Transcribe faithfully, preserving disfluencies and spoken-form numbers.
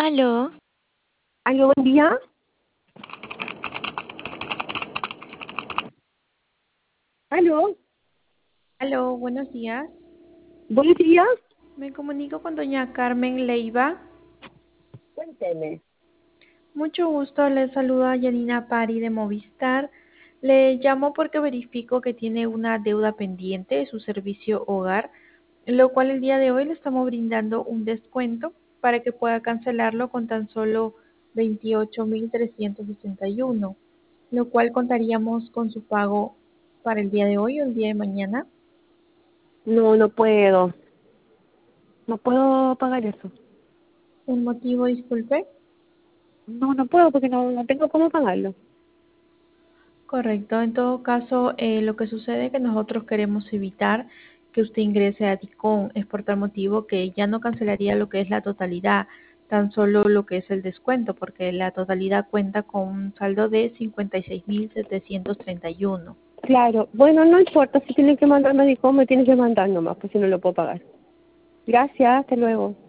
Aló, Aló, buen día. Aló, Aló, buenos días. buenos días. Me comunico con doña Carmen Leiva. Cuénteme. Mucho gusto, le saluda Yanina Pari de Movistar. Le llamo porque verifico que tiene una deuda pendiente de su servicio hogar, lo cual el día de hoy le estamos brindando un descuento para que pueda cancelarlo con tan solo veintiocho mil trescientos sesenta y uno, lo cual contaríamos con su pago para el día de hoy o el día de mañana. No, no puedo. No puedo pagar eso. ¿Un motivo, disculpe? No, no puedo porque no, no tengo cómo pagarlo. Correcto. En todo caso, eh, lo que sucede es que nosotros queremos evitar que usted ingrese a DICOM. Es por tal motivo que ya no cancelaría lo que es la totalidad, tan solo lo que es el descuento, porque la totalidad cuenta con un saldo de cincuenta y seis mil setecientos treinta y uno. Claro. Bueno, no importa. Si tiene que mandarme a Dicom, me tiene que mandar nomás, pues si no lo puedo pagar. Gracias. Hasta luego.